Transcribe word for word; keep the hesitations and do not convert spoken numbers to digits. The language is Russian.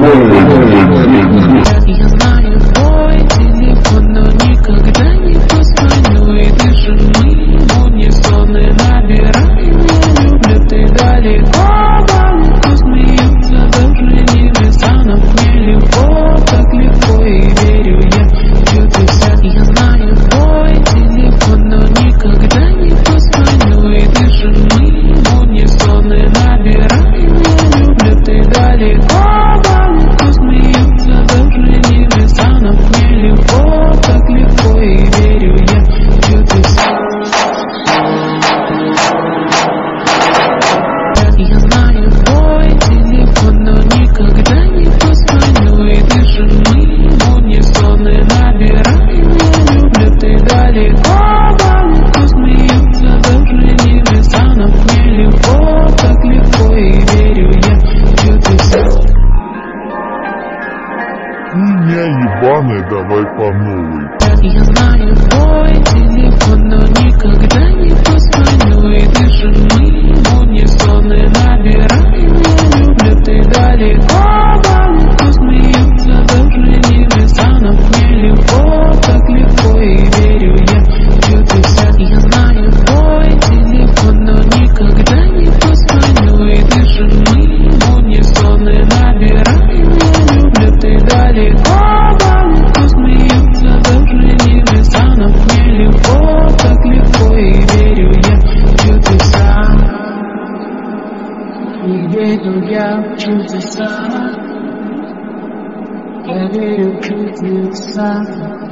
Я знаю твой телефон, но никогда не позвоню. И дышим мы в унисон и набираем. Я люблю, ты далеко, далеко смеются даже небеса. Но мне легко, так легко, и верю я чудеса. Я знаю твой телефон, но никогда не позвоню. И дышим мы в унисон и набираем. Я люблю, ты далеко, далеко смеются даже небеса. Но мне легко, так легко, и верю я чудеса. Я знаю твой телефон, но никогда не позвоню. И дышим мы в унисон и набираем. Я люблю, ты далеко, далеко смеются даже небеса. Но мне легко, так легко, и верю я чудеса. Хуйня ебаная, давай по новой. Я знаю твой телефон, но никогда не позвоню. И дышим мы в унисон и набираем. Я люблю, ты далеко, далеко смеются даже небеса. Но мне легко, так легко, и верю я чудеса. Я знаю твой телефон, но никогда не позвоню. И дышим мы в унисон и набираем. Я люблю, ты далеко, далеко смеются даже небеса. Но мне легко, так легко, и верю я чудеса. И верю я в чудеса. Я верю в чудеса.